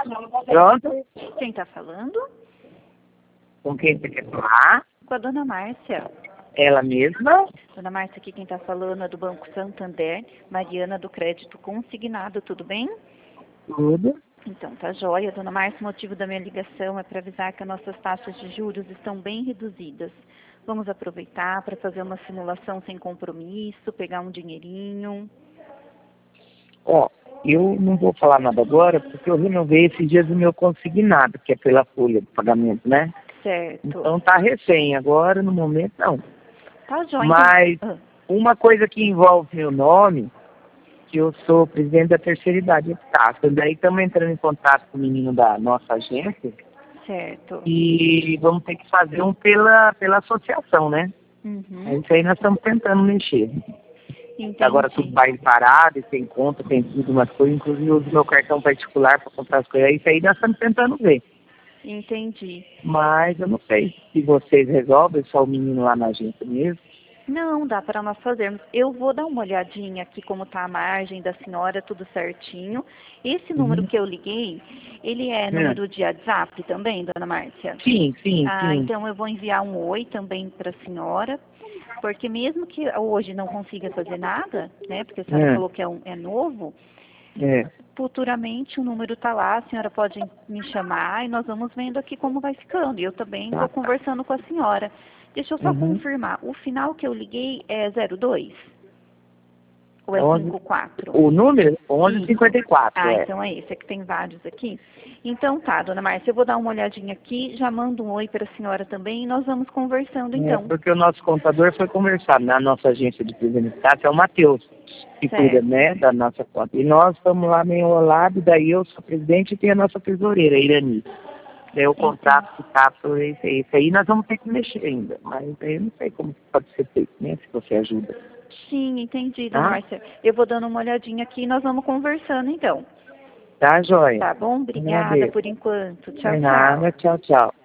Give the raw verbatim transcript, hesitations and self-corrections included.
Pronto? Quem está falando? Com quem você quer falar? Com a dona Márcia. Ela mesma? Dona Márcia, aqui quem está falando é do Banco Santander, Mariana do Crédito Consignado, tudo bem? Tudo. Então, tá joia. Dona Márcia, o motivo da minha ligação é para avisar que as nossas taxas de juros estão bem reduzidas. Vamos aproveitar para fazer uma simulação sem compromisso, pegar um dinheirinho. Ó, eu não vou falar nada agora, porque eu renovei esses dias o meu consignado, que é pela folha de pagamento, né? Certo. Então tá recém, agora no momento não. Tá joia. Mas Então... uma coisa que envolve meu nome, que eu sou presidente da terceira idade Epitácio. Daí estamos entrando em contato com o menino da nossa agência. Certo. E vamos ter que fazer um pela, pela associação, né? Uhum. É isso aí nós estamos tentando mexer. Entendi. Agora tudo baile parado, tem conta, tem tudo, umas coisas, inclusive eu uso meu cartão particular para comprar as coisas. É isso aí nós estamos tentando ver. Entendi. Mas eu não sei se vocês resolvem, só o menino lá na agência mesmo. Não, dá para nós fazermos. Eu vou dar uma olhadinha aqui como está a margem da senhora, tudo certinho. Esse número Uhum. que eu liguei, ele é número de WhatsApp também, dona Márcia? Sim, sim, Ah, sim. então eu vou enviar um oi também para a senhora, porque mesmo que hoje não consiga fazer nada, né, porque a senhora É. falou que é, um, é novo, É. futuramente o número está lá, a senhora pode me chamar e nós vamos vendo aqui como vai ficando. E eu também Tá, vou tá. conversando com a senhora. Deixa eu só Uhum. confirmar, o final que eu liguei é zero dois? Ou é onze cinquenta e quatro? O número? onze cinquenta e quatro, Ah, é. então é esse, é que tem vários aqui. Então tá, dona Márcia, eu vou dar uma olhadinha aqui, já mando um oi para a senhora também e nós vamos conversando É, então. porque o nosso contador foi conversar na nossa agência de presidente, é o Matheus, que Certo. cuida, né, da nossa conta. E nós estamos lá meio enrolados, daí eu sou presidente e tem a nossa tesoureira, a Irani. Daí o contrato que tá por esse aí. Esse aí nós vamos ter que mexer ainda, mas aí eu não sei como pode ser feito, né, se você ajuda. Sim, entendi, dona Tá? Márcia. Eu vou dando uma olhadinha aqui e nós vamos conversando então. Tá, joia? Tá bom? Obrigada Agradeço. por enquanto. Tchau, De tchau. nada, tchau, tchau.